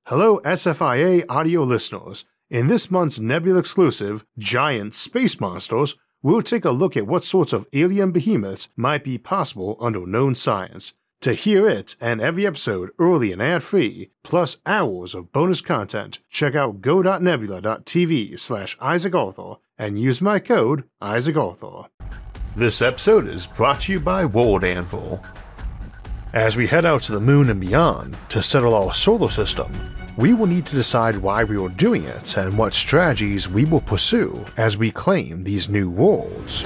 Hello SFIA audio listeners. In this month's Nebula exclusive, Giant Space Monsters, we'll take a look at what sorts of alien behemoths might be possible under known science. To hear it and every episode early and ad-free, plus hours of bonus content, check out go.nebula.tv/IsaacArthur and use my code IsaacArthur. This episode is brought to you by World Anvil. As we head out to the moon and beyond to settle our solar system, we will need to decide why we are doing it and what strategies we will pursue as we claim these new worlds.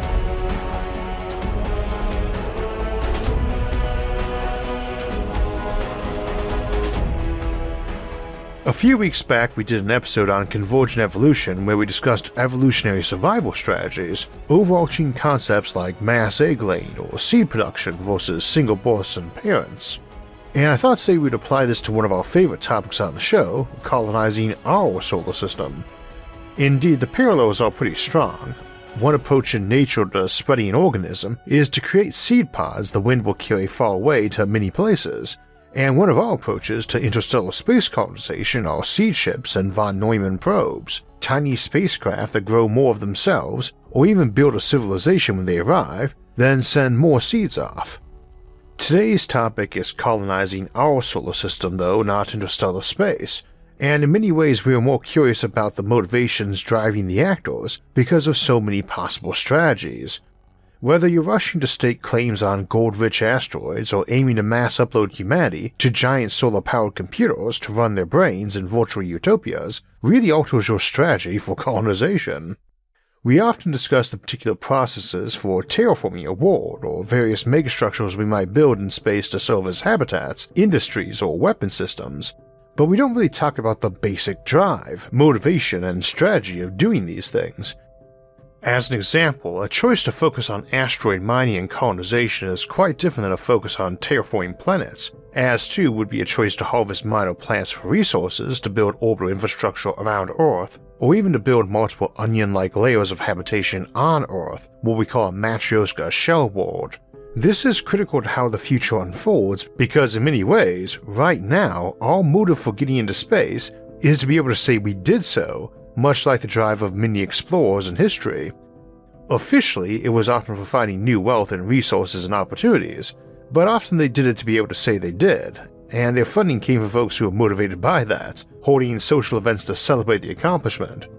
A few weeks back we did an episode on convergent evolution where we discussed evolutionary survival strategies, overarching concepts like mass egg laying or seed production versus single births and parents. And I thought today we'd apply this to one of our favorite topics on the show, colonizing our solar system. Indeed, the parallels are pretty strong. One approach in nature to spreading an organism is to create seed pods the wind will carry far away to many places, and one of our approaches to interstellar space colonization are seed ships and von Neumann probes, tiny spacecraft that grow more of themselves or even build a civilization when they arrive, then send more seeds off. Today's topic is colonizing our solar system though, not interstellar space, and in many ways we are more curious about the motivations driving the actors because of so many possible strategies. Whether you're rushing to stake claims on gold-rich asteroids or aiming to mass upload humanity to giant solar-powered computers to run their brains in virtual utopias really alters your strategy for colonization. We often discuss the particular processes for terraforming a world or various megastructures we might build in space to serve as habitats, industries, or weapon systems, but we don't really talk about the basic drive, motivation, and strategy of doing these things. As an example, a choice to focus on asteroid mining and colonization is quite different than a focus on terraforming planets, as too would be a choice to harvest minor planets for resources to build orbital infrastructure around Earth, or even to build multiple onion-like layers of habitation on Earth, what we call a Matryoshka shell world. This is critical to how the future unfolds because in many ways, right now, our motive for getting into space is to be able to say we did so, much like the drive of many explorers in history. Officially, it was often for finding new wealth and resources and opportunities, but often they did it to be able to say they did, and their funding came from folks who were motivated by that, holding social events to celebrate the accomplishment.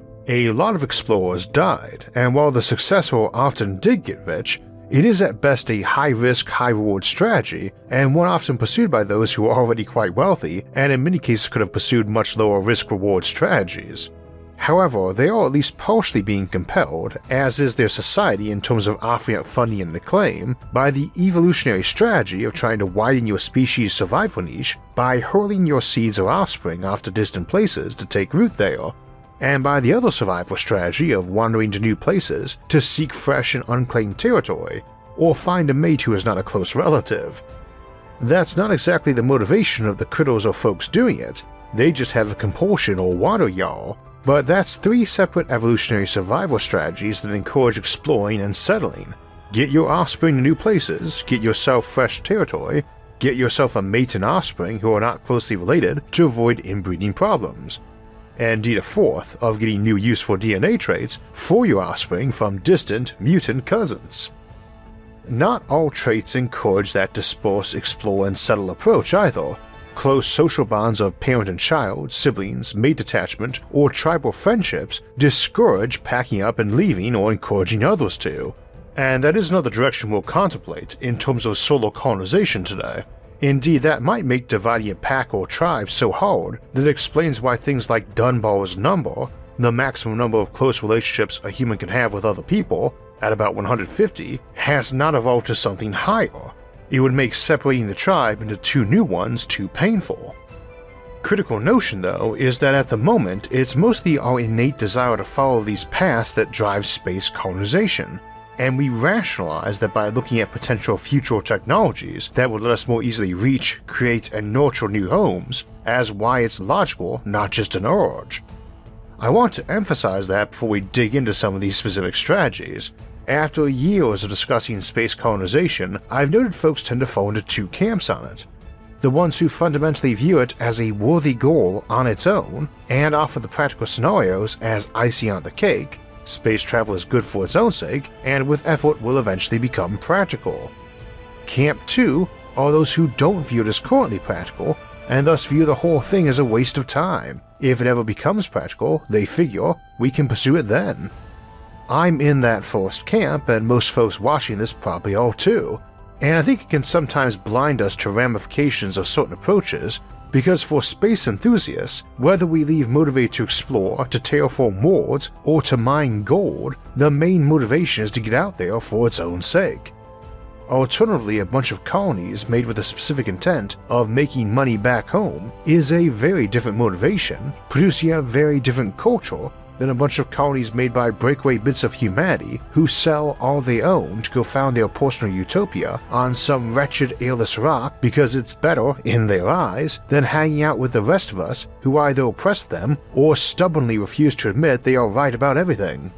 A lot of explorers died, and while the successful often did get rich, it is at best a high-risk, high-reward strategy, and one often pursued by those who are already quite wealthy and in many cases could have pursued much lower risk-reward strategies. However, they are at least partially being compelled, as is their society in terms of offering up funding and acclaim, by the evolutionary strategy of trying to widen your species' survival niche by hurling your seeds or offspring off to distant places to take root there, and by the other survival strategy of wandering to new places to seek fresh and unclaimed territory, or find a mate who is not a close relative. That's not exactly the motivation of the critters or folks doing it, they just have a compulsion or water yaw. But that's three separate evolutionary survival strategies that encourage exploring and settling. Get your offspring to new places, get yourself fresh territory, get yourself a mate and offspring who are not closely related to avoid inbreeding problems. And indeed a fourth of getting new useful DNA traits for your offspring from distant mutant cousins. Not all traits encourage that disperse, explore, and settle approach either. Close social bonds of parent and child, siblings, mate attachment, or tribal friendships discourage packing up and leaving or encouraging others to. And that is another direction we'll contemplate in terms of solar colonization today. Indeed, that might make dividing a pack or tribe so hard that it explains why things like Dunbar's number, the maximum number of close relationships a human can have with other people, at about 150, has not evolved to something higher. It would make separating the tribe into two new ones too painful. Critical notion, though, is that at the moment it's mostly our innate desire to follow these paths that drive space colonization, and we rationalize that by looking at potential future technologies that would let us more easily reach, create, and nurture new homes as why it's logical, not just an urge. I want to emphasize that before we dig into some of these specific strategies. After years of discussing space colonization, I've noted folks tend to fall into two camps on it. the ones who fundamentally view it as a worthy goal on its own and offer the practical scenarios as icing on the cake. Space travel is good for its own sake, and with effort will eventually become practical. Camp 2 are those who don't view it as currently practical, and thus view the whole thing as a waste of time. If it ever becomes practical, they figure, we can pursue it then. I'm in that first camp, and most folks watching this probably are too, and I think it can sometimes blind us to ramifications of certain approaches, because for space enthusiasts, whether we leave motivated to explore, to terraform worlds, or to mine gold, the main motivation is to get out there for its own sake. Alternatively, a bunch of colonies made with the specific intent of making money back home is a very different motivation, producing a very different culture than a bunch of colonies made by breakaway bits of humanity who sell all they own to go found their personal utopia on some wretched airless rock because it's better, in their eyes, than hanging out with the rest of us who either oppress them or stubbornly refuse to admit they are right about everything.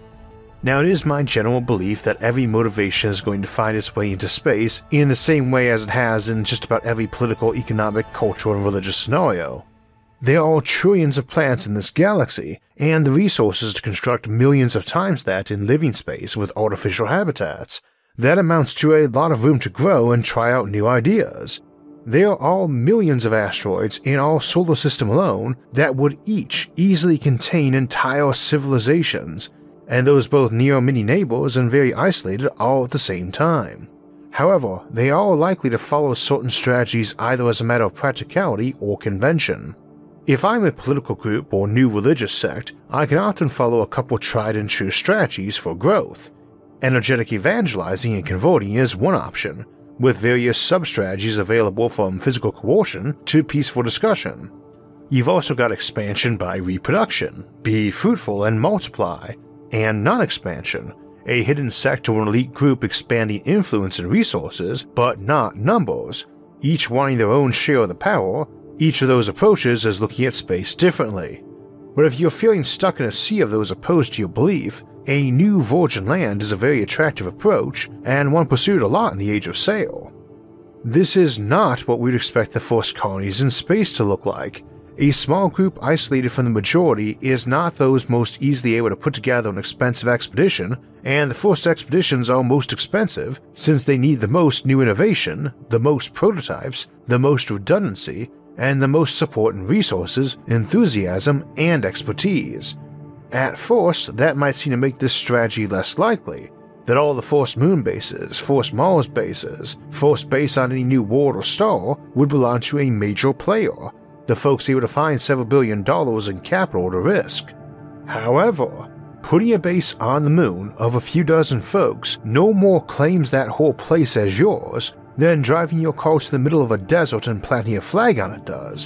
Now, it is my general belief that every motivation is going to find its way into space in the same way as it has in just about every political, economic, cultural, and religious scenario. There are trillions of planets in this galaxy, and the resources to construct millions of times that in living space with artificial habitats. That amounts to a lot of room to grow and try out new ideas. There are millions of asteroids in our solar system alone that would each easily contain entire civilizations, and those both near mini neighbors and very isolated all at the same time. However, they are likely to follow certain strategies either as a matter of practicality or convention. If I'm a political group or new religious sect, I can often follow a couple tried and true strategies for growth. Energetic evangelizing and converting is one option, with various sub-strategies available from physical coercion to peaceful discussion. You've also got expansion by reproduction, be fruitful and multiply, and non-expansion, a hidden sect or an elite group expanding influence and resources, but not numbers, each wanting their own share of the power. Each of those approaches is looking at space differently. But if you're feeling stuck in a sea of those opposed to your belief, a new virgin land is a very attractive approach, and one pursued a lot in the Age of Sail. This is not what we'd expect the first colonies in space to look like. A small group isolated from the majority is not those most easily able to put together an expensive expedition, and the first expeditions are most expensive since they need the most new innovation, the most prototypes, the most redundancy, and the most support and resources, enthusiasm, and expertise. At first, that might seem to make this strategy less likely, that all the first moon bases, first Mars bases, first base on any new world or star would belong to a major player, the folks able to find several $billion in capital to risk. However, putting a base on the moon of a few dozen folks no more claims that whole place as yours than driving your car to the middle of a desert and planting a flag on it does.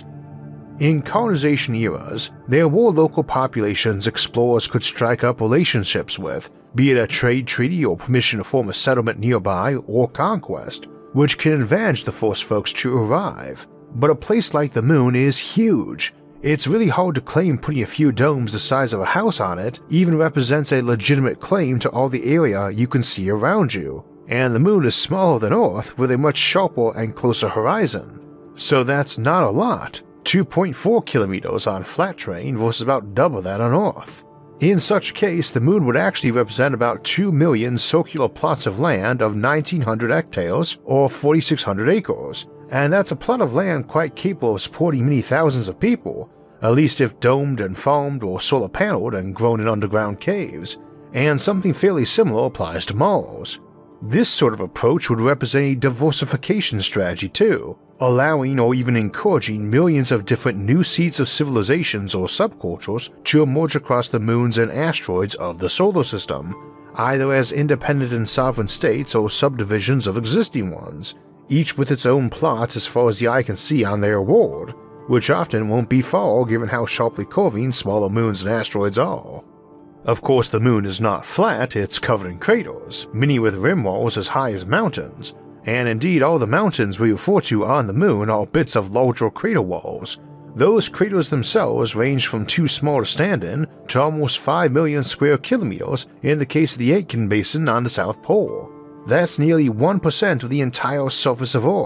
In colonization eras, there were local populations explorers could strike up relationships with, be it a trade treaty or permission to form a settlement nearby or conquest, which can advantage the first folks to arrive. But a place like the moon is huge. It's really hard to claim putting a few domes the size of a house on it even represents a legitimate claim to all the area you can see around you. And the moon is smaller than Earth with a much sharper and closer horizon. So that's not a lot, 2.4 kilometers on flat terrain versus about double that on Earth. In such case, the moon would actually represent about 2 million circular plots of land of 1,900 hectares or 4,600 acres, and that's a plot of land quite capable of supporting many thousands of people, at least if domed and farmed or solar paneled and grown in underground caves, and something fairly similar applies to Mars. This sort of approach would represent a diversification strategy too, allowing or even encouraging millions of different new seeds of civilizations or subcultures to emerge across the moons and asteroids of the solar system, either as independent and sovereign states or subdivisions of existing ones, each with its own plots as far as the eye can see on their world, which often won't be far given how sharply curving smaller moons and asteroids are. Of course, the moon is not flat, it's covered in craters, many with rim walls as high as mountains, and indeed all the mountains we refer to on the moon are bits of larger crater walls. Those craters themselves range from too small to stand in to almost 5 million square kilometers in the case of the Aitken Basin on the South Pole. That's nearly 1% of the entire surface of Earth,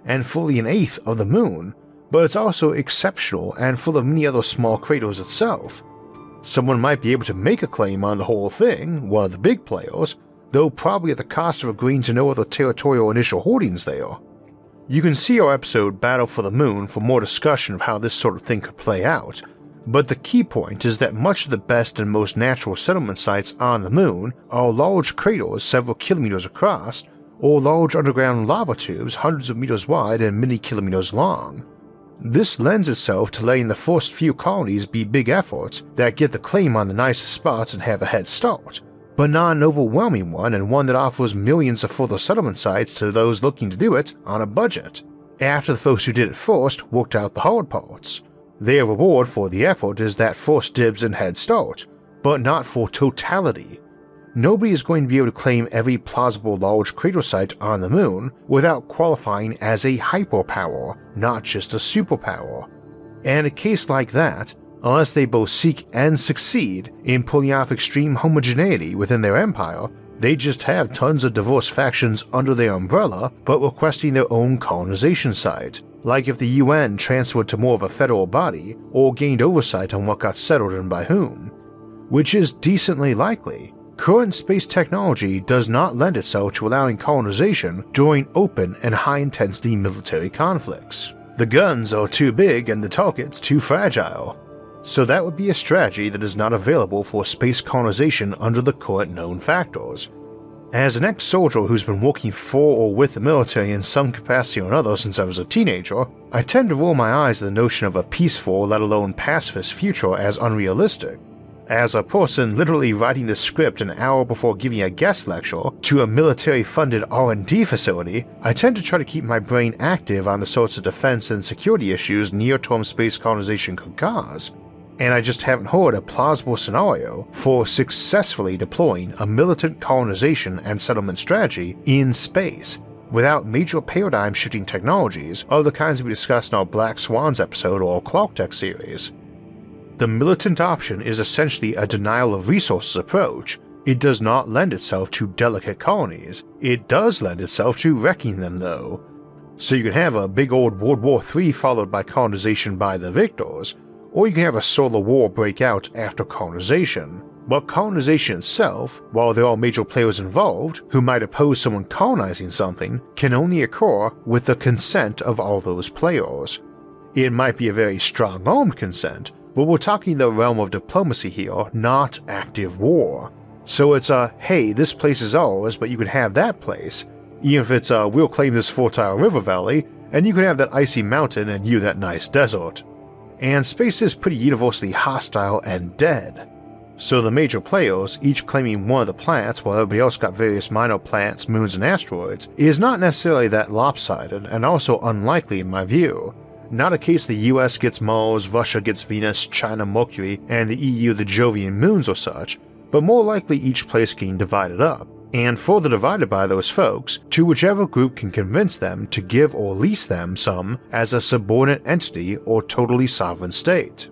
and fully an eighth of the moon, but it's also exceptional and full of many other small craters itself. Someone might be able to make a claim on the whole thing, one of the big players, though probably at the cost of agreeing to no other territorial initial holdings there. You can see our episode Battle for the Moon for more discussion of how this sort of thing could play out, but the key point is that much of the best and most natural settlement sites on the moon are large craters several kilometers across, or large underground lava tubes hundreds of meters wide and many kilometers long. This lends itself to letting the first few colonies be big efforts that get the claim on the nicest spots and have a head start, but not an overwhelming one, and one that offers millions of further settlement sites to those looking to do it on a budget, after the folks who did it first worked out the hard parts. Their reward for the effort is that first dibs and head start, but not for totality. Nobody is going to be able to claim every plausible large crater site on the moon without qualifying as a hyperpower, not just a superpower. And a case like that, unless they both seek and succeed in pulling off extreme homogeneity within their empire, they just have tons of diverse factions under their umbrella but requesting their own colonization site, like if the UN transferred to more of a federal body or gained oversight on what got settled and by whom, which is decently likely. Current space technology does not lend itself to allowing colonization during open and high-intensity military conflicts. The guns are too big and the targets too fragile. So that would be a strategy that is not available for space colonization under the current known factors. As an ex-soldier who's been working for or with the military in some capacity or another since I was a teenager, I tend to roll my eyes at the notion of a peaceful, let alone pacifist future as unrealistic. As a person literally writing the script an hour before giving a guest lecture to a military-funded R&D facility, I tend to try to keep my brain active on the sorts of defense and security issues near-term space colonization could cause, and I just haven't heard a plausible scenario for successfully deploying a militant colonization and settlement strategy in space without major paradigm-shifting technologies of the kinds we discussed in our Black Swans episode or Clarktech series. The militant option is essentially a denial of resources approach. It does not lend itself to delicate colonies. It does lend itself to wrecking them, though. So you can have a big old World War III followed by colonization by the victors, or you can have a solar war break out after colonization. But colonization itself, while there are major players involved who might oppose someone colonizing something, can only occur with the consent of all those players. It might be a very strong-armed consent, but we're talking the realm of diplomacy here, not active war. So it's a, hey, this place is ours, but you can have that place, even if it's a, we'll claim this fertile river valley, and you can have that icy mountain and you that nice desert. And space is pretty universally hostile and dead. So the major players, each claiming one of the planets while everybody else got various minor planets, moons, and asteroids, is not necessarily that lopsided, and also unlikely in my view. Not a case the US gets Mars, Russia gets Venus, China Mercury, and the EU the Jovian moons or such, but more likely each place getting divided up, and further divided by those folks to whichever group can convince them to give or lease them some as a subordinate entity or totally sovereign state.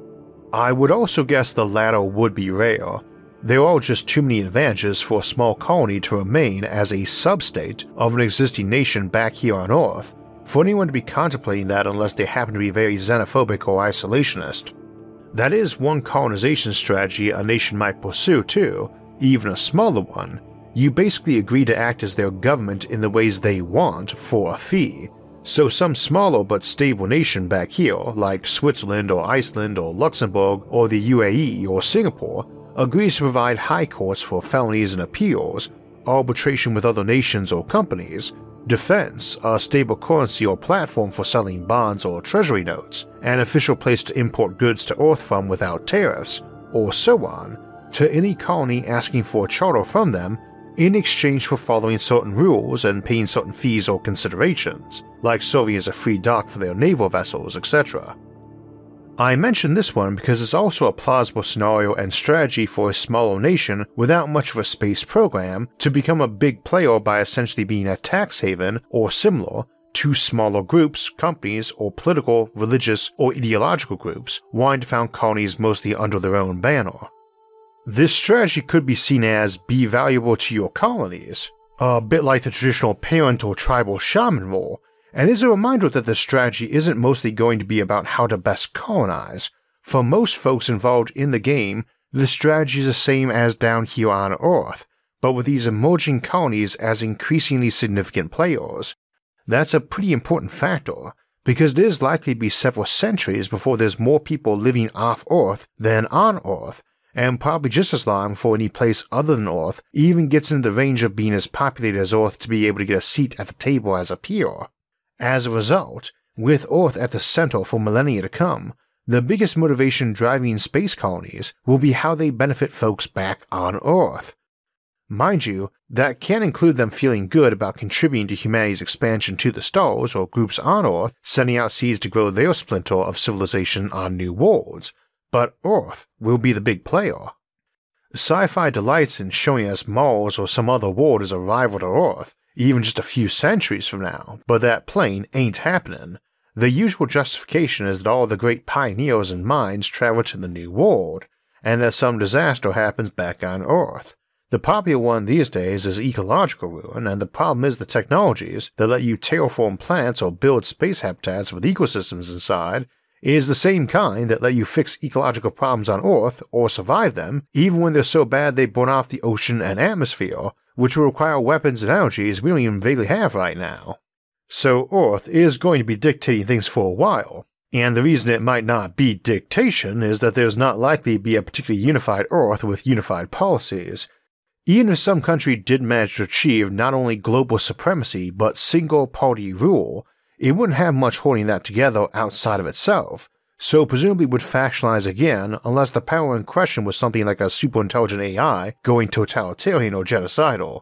I would also guess the latter would be rare. There are just too many advantages for a small colony to remain as a sub-state of an existing nation back here on Earth, for anyone to be contemplating that unless they happen to be very xenophobic or isolationist. That is one colonization strategy a nation might pursue too, even a smaller one. You basically agree to act as their government in the ways they want for a fee. So some smaller but stable nation back here, like Switzerland or Iceland or Luxembourg or the UAE or Singapore, agrees to provide high courts for felonies and appeals, arbitration with other nations or companies, defense, a stable currency or platform for selling bonds or treasury notes, an official place to import goods to Earth from without tariffs, or so on, to any colony asking for a charter from them in exchange for following certain rules and paying certain fees or considerations, like serving as a free dock for their naval vessels, etc. I mention this one because it's also a plausible scenario and strategy for a smaller nation without much of a space program to become a big player by essentially being a tax haven or similar to smaller groups, companies, or political, religious, or ideological groups wanting to found colonies mostly under their own banner. This strategy could be seen as be valuable to your colonies, a bit like the traditional parent or tribal shaman role, And is a reminder that the strategy isn't mostly going to be about how to best colonize. For most folks involved in the game, the strategy is the same as down here on Earth, but with these emerging colonies as increasingly significant players. That's a pretty important factor, because it is likely to be several centuries before there's more people living off Earth than on Earth, and probably just as long before any place other than Earth even gets into the range of being as populated as Earth to be able to get a seat at the table as a peer. As a result, with Earth at the center for millennia to come, the biggest motivation driving space colonies will be how they benefit folks back on Earth. Mind you, that can include them feeling good about contributing to humanity's expansion to the stars or groups on Earth sending out seeds to grow their splinter of civilization on new worlds, but Earth will be the big player. Sci-fi delights in showing us Mars or some other world as a rival to Earth, even just a few centuries from now, but that plain ain't happening. The usual justification is that all the great pioneers and minds travel to the new world, and that some disaster happens back on Earth. The popular one these days is ecological ruin, and the problem is the technologies that let you terraform planets or build space habitats with ecosystems inside is the same kind that let you fix ecological problems on Earth or survive them, even when they're so bad they burn off the ocean and atmosphere, which will require weapons and energies we don't even vaguely have right now. So Earth is going to be dictating things for a while, and the reason it might not be dictation is that there's not likely to be a particularly unified Earth with unified policies. Even if some country did manage to achieve not only global supremacy but single-party rule, it wouldn't have much holding that together outside of itself, so presumably would factionalize again unless the power in question was something like a super-intelligent AI going totalitarian or genocidal.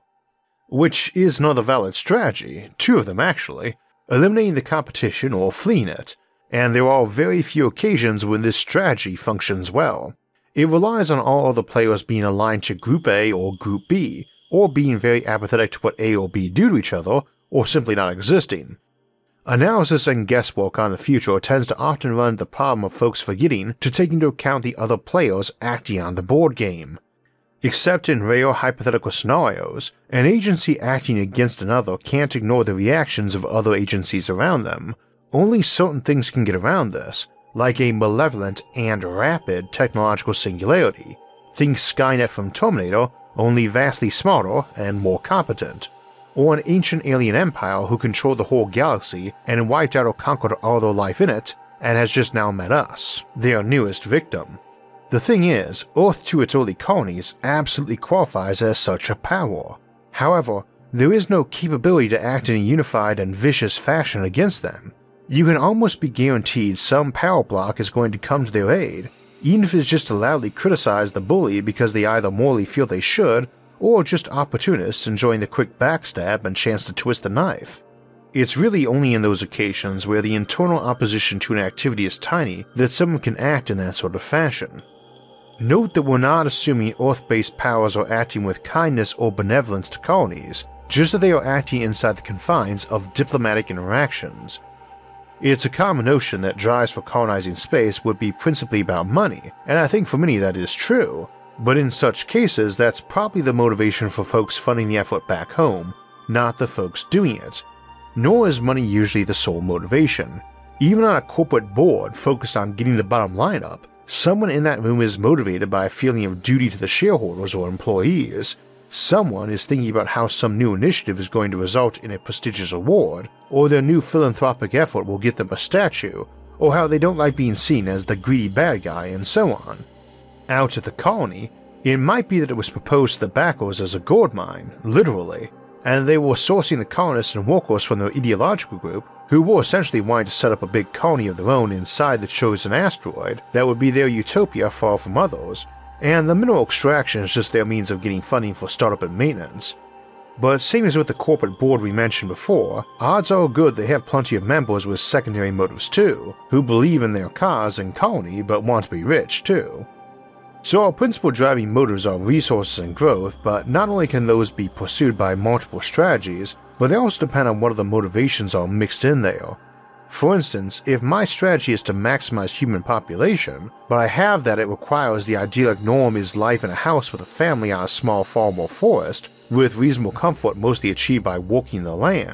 Which is another valid strategy, two of them actually, eliminating the competition or fleeing it, and there are very few occasions when this strategy functions well. It relies on all other players being aligned to Group A or Group B, or being very apathetic to what A or B do to each other, or simply not existing. Analysis and guesswork on the future tends to often run into the problem of folks forgetting to take into account the other players acting on the board game. Except in rare hypothetical scenarios, an agency acting against another can't ignore the reactions of other agencies around them. Only certain things can get around this, like a malevolent and rapid technological singularity. Think Skynet from Terminator, only vastly smarter and more competent. Or an ancient alien empire who controlled the whole galaxy and wiped out or conquered all their life in it, and has just now met us, their newest victim. The thing is, Earth to its early colonies absolutely qualifies as such a power. However, there is no capability to act in a unified and vicious fashion against them. You can almost be guaranteed some power block is going to come to their aid, even if it's just to loudly criticize the bully because they either morally feel they should, or just opportunists enjoying the quick backstab and chance to twist the knife. It's really only in those occasions where the internal opposition to an activity is tiny that someone can act in that sort of fashion. Note that we're not assuming Earth-based powers are acting with kindness or benevolence to colonies, just that they are acting inside the confines of diplomatic interactions. It's a common notion that drives for colonizing space would be principally about money, and I think for many that is true, but in such cases that's probably the motivation for folks funding the effort back home, not the folks doing it. Nor is money usually the sole motivation. Even on a corporate board focused on getting the bottom line up, someone in that room is motivated by a feeling of duty to the shareholders or employees. Someone is thinking about how some new initiative is going to result in a prestigious award, or their new philanthropic effort will get them a statue, or how they don't like being seen as the greedy bad guy, and so on. Out at the colony, it might be that it was proposed to the backers as a gold mine, literally, and they were sourcing the colonists and workers from their ideological group, who were essentially wanting to set up a big colony of their own inside the chosen asteroid that would be their utopia far from others, and the mineral extraction is just their means of getting funding for startup and maintenance. But same as with the corporate board we mentioned before, odds are good they have plenty of members with secondary motives too, who believe in their cause and colony but want to be rich too. So our principal driving motives are resources and growth, but not only can those be pursued by multiple strategies, but they also depend on what other motivations are mixed in there. For instance, if my strategy is to maximize human population, but I have that it requires the idyllic norm is life in a house with a family on a small farm or forest, with reasonable comfort mostly achieved by working the land,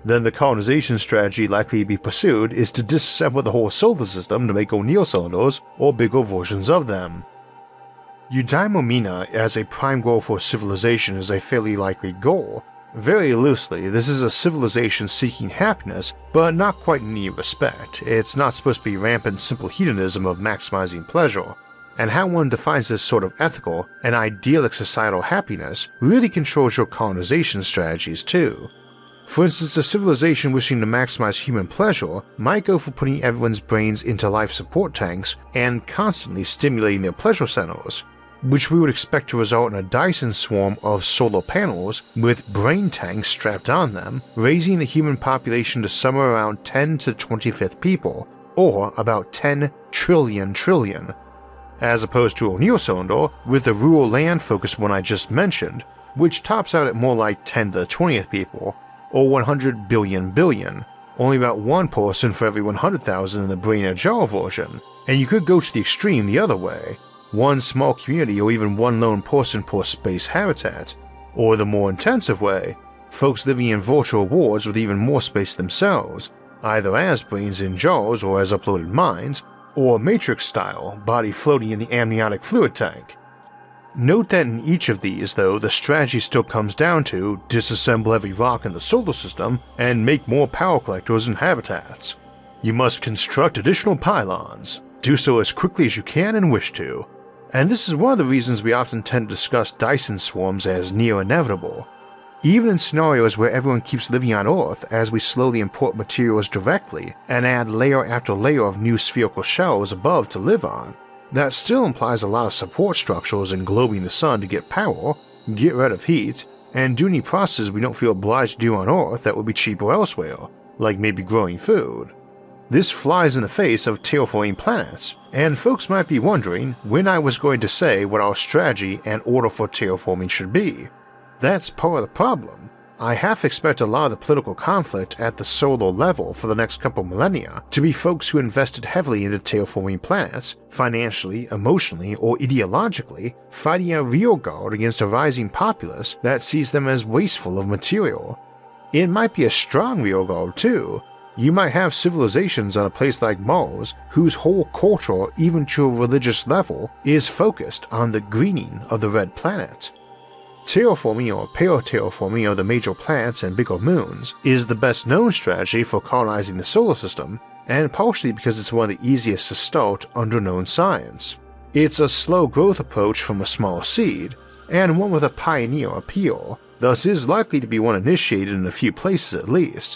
then the colonization strategy likely to be pursued is to disassemble the whole solar system to make O'Neill cylinders or bigger versions of them. Eudaimonia as a prime goal for civilization is a fairly likely goal. Very loosely, this is a civilization seeking happiness, but not quite in any respect. It's not supposed to be rampant simple hedonism of maximizing pleasure, and how one defines this sort of ethical and idyllic societal happiness really controls your colonization strategies too. For instance, a civilization wishing to maximize human pleasure might go for putting everyone's brains into life support tanks and constantly stimulating their pleasure centers, which we would expect to result in a Dyson swarm of solar panels with brain tanks strapped on them, raising the human population to somewhere around 10 to the 25th people, or about 10 trillion, as opposed to O'Neill cylinder with the rural land-focused one I just mentioned, which tops out at more like 10 to the 20th people, or 100 billion, only about one person for every 100,000 in the Brain Agile version, and you could go to the extreme the other way, one small community or even one lone person per space habitat, or the more intensive way, folks living in virtual worlds with even more space themselves, either as brains in jars or as uploaded minds, or Matrix style, body floating in the amniotic fluid tank. Note that in each of these, though, the strategy still comes down to disassemble every rock in the solar system and make more power collectors and habitats. You must construct additional pylons, do so as quickly as you can and wish to, and this is one of the reasons we often tend to discuss Dyson swarms as near inevitable. Even in scenarios where everyone keeps living on Earth as we slowly import materials directly and add layer after layer of new spherical shells above to live on, that still implies a lot of support structures englobing the sun to get power, get rid of heat, and do any processes we don't feel obliged to do on Earth that would be cheaper elsewhere, like maybe growing food. This flies in the face of terraforming planets, and folks might be wondering when I was going to say what our strategy and order for terraforming should be. That's part of the problem. I half expect a lot of the political conflict at the solar level for the next couple millennia to be folks who invested heavily into terraforming planets, financially, emotionally, or ideologically, fighting a rearguard against a rising populace that sees them as wasteful of material. It might be a strong rearguard too. You might have civilizations on a place like Mars whose whole culture, even to a religious level, is focused on the greening of the red planet. Terraforming or para-terraforming of the major planets and bigger moons is the best known strategy for colonizing the solar system, and partially because it's one of the easiest to start under known science. It's a slow growth approach from a small seed, and one with a pioneer appeal, thus is likely to be one initiated in a few places at least.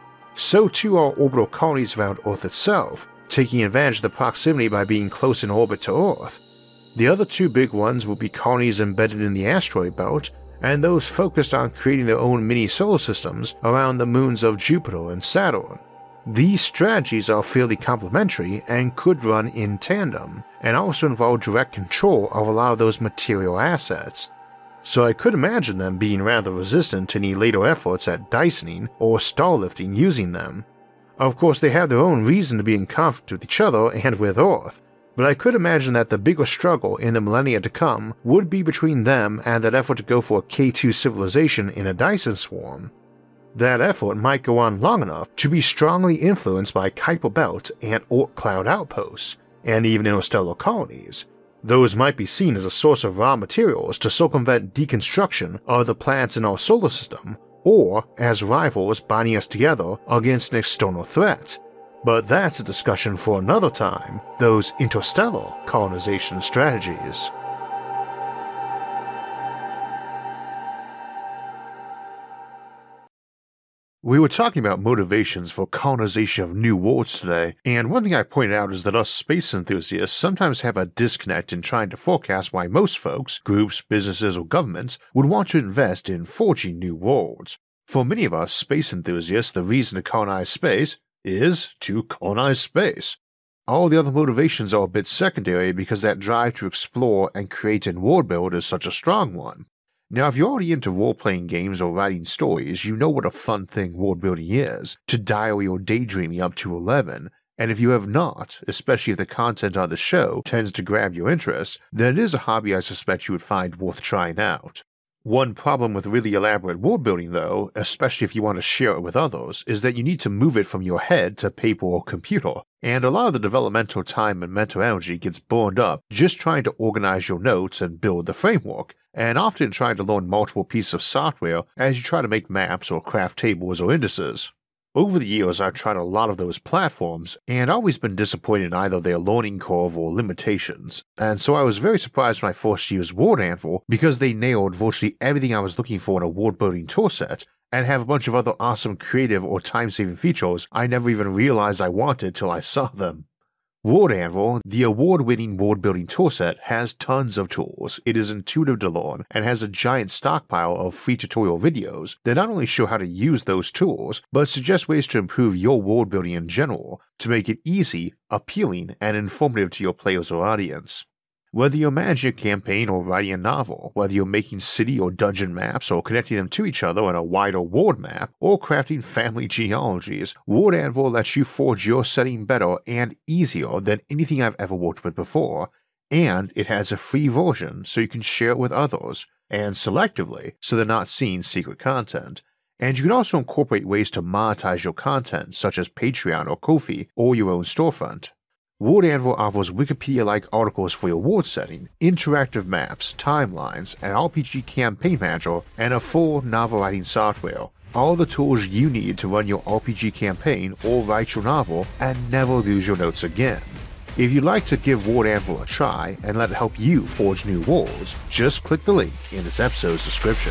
So too are orbital colonies around Earth itself, taking advantage of the proximity by being close in orbit to Earth. The other two big ones will be colonies embedded in the asteroid belt, and those focused on creating their own mini solar systems around the moons of Jupiter and Saturn. These strategies are fairly complementary and could run in tandem, and also involve direct control of a lot of those material assets, so I could imagine them being rather resistant to any later efforts at Dysoning or starlifting using them. Of course, they have their own reason to be in conflict with each other and with Earth, but I could imagine that the bigger struggle in the millennia to come would be between them and that effort to go for a K2 civilization in a Dyson swarm. That effort might go on long enough to be strongly influenced by Kuiper Belt and Oort cloud outposts, and even interstellar colonies. Those might be seen as a source of raw materials to circumvent deconstruction of the planets in our solar system, or as rivals binding us together against an external threat. But that's a discussion for another time, those interstellar colonization strategies. We were talking about motivations for colonization of new worlds today, and one thing I pointed out is that us space enthusiasts sometimes have a disconnect in trying to forecast why most folks, groups, businesses, or governments would want to invest in forging new worlds. For many of us space enthusiasts, the reason to colonize space is to colonize space. All the other motivations are a bit secondary because that drive to explore and create and world build is such a strong one. Now, if you're already into role-playing games or writing stories, you know what a fun thing world building is, to dial your daydreaming up to 11, and if you have not, especially if the content on the show tends to grab your interest, then it is a hobby I suspect you would find worth trying out. One problem with really elaborate world building, though, especially if you want to share it with others, is that you need to move it from your head to paper or computer, and a lot of the developmental time and mental energy gets burned up just trying to organize your notes and build the framework, and often trying to learn multiple pieces of software as you try to make maps or craft tables or indices. Over the years, I've tried a lot of those platforms and always been disappointed in either their learning curve or limitations, and so I was very surprised when I first used Word Anvil because they nailed virtually everything I was looking for in a word building toolset and have a bunch of other awesome creative or time-saving features I never even realized I wanted till I saw them. Word Anvil, the award-winning word-building toolset, has tons of tools, it is intuitive to learn, and has a giant stockpile of free tutorial videos that not only show how to use those tools, but suggest ways to improve your word-building in general to make it easy, appealing, and informative to your players or audience. Whether you're managing a campaign or writing a novel, whether you're making city or dungeon maps or connecting them to each other in a wider world map, or crafting family genealogies, Word Anvil lets you forge your setting better and easier than anything I've ever worked with before, and it has a free version so you can share it with others, and selectively so they're not seeing secret content. And you can also incorporate ways to monetize your content such as Patreon or Ko-fi or your own storefront. Word Anvil offers Wikipedia-like articles for your word setting, interactive maps, timelines, an RPG campaign manager, and a full novel writing software. All the tools you need to run your RPG campaign or write your novel and never lose your notes again. If you'd like to give Word Anvil a try and let it help you forge new worlds, just click the link in this episode's description.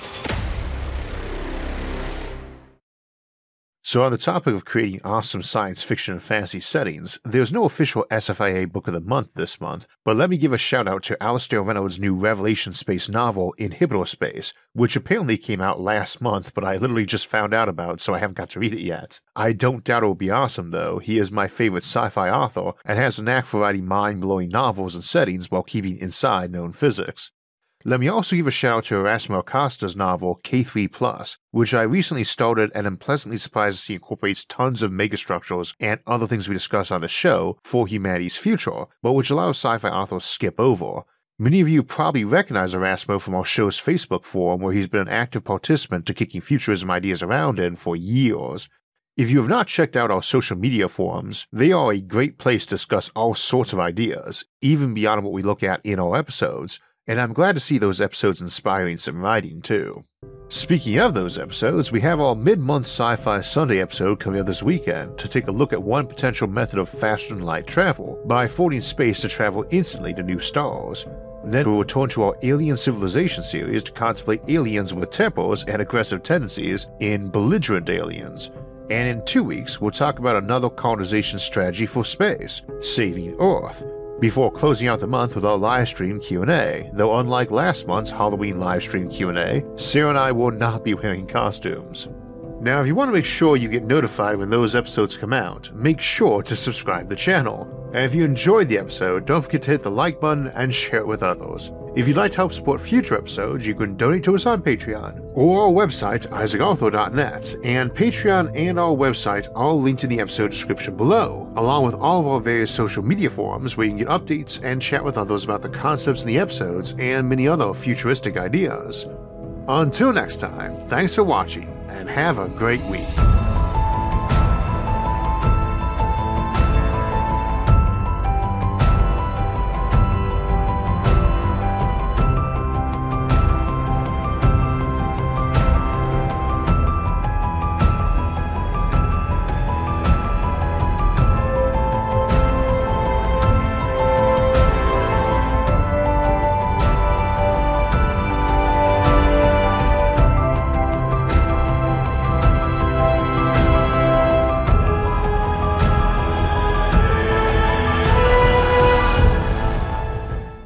So on the topic of creating awesome science fiction and fantasy settings, there's no official SFIA Book of the Month this month, but let me give a shout out to Alastair Reynolds' new Revelation Space novel, Inhibitor Space, which apparently came out last month, but I literally just found out about, so I haven't got to read it yet. I don't doubt it will be awesome though. He is my favorite sci-fi author and has a knack for writing mind-blowing novels and settings while keeping inside known physics. Let me also give a shout out to Erasmo Acosta's novel K3+, which I recently started and am pleasantly surprised to see incorporates tons of megastructures and other things we discuss on the show for humanity's future, but which a lot of sci-fi authors skip over. Many of you probably recognize Erasmo from our show's Facebook forum where he's been an active participant to kicking futurism ideas around in for years. If you have not checked out our social media forums, they are a great place to discuss all sorts of ideas, even beyond what we look at in our episodes, and I'm glad to see those episodes inspiring some writing too. Speaking of those episodes, we have our mid-month Sci-Fi Sunday episode coming up this weekend to take a look at one potential method of faster-than-light travel by affording space to travel instantly to new stars. Then we'll return to our Alien Civilization series to contemplate aliens with tempers and aggressive tendencies in Belligerent Aliens. And in 2 weeks, we'll talk about another colonization strategy for space, Saving Earth, before closing out the month with our livestream Q&A, though unlike last month's Halloween livestream Q&A, Sarah and I will not be wearing costumes. Now if you want to make sure you get notified when those episodes come out, make sure to subscribe to the channel. And if you enjoyed the episode, don't forget to hit the like button and share it with others. If you'd like to help support future episodes, you can donate to us on Patreon, or our website, isaacarthur.net, and Patreon and our website are linked in the episode description below, along with all of our various social media forums where you can get updates and chat with others about the concepts in the episodes and many other futuristic ideas. Until next time, thanks for watching, and have a great week.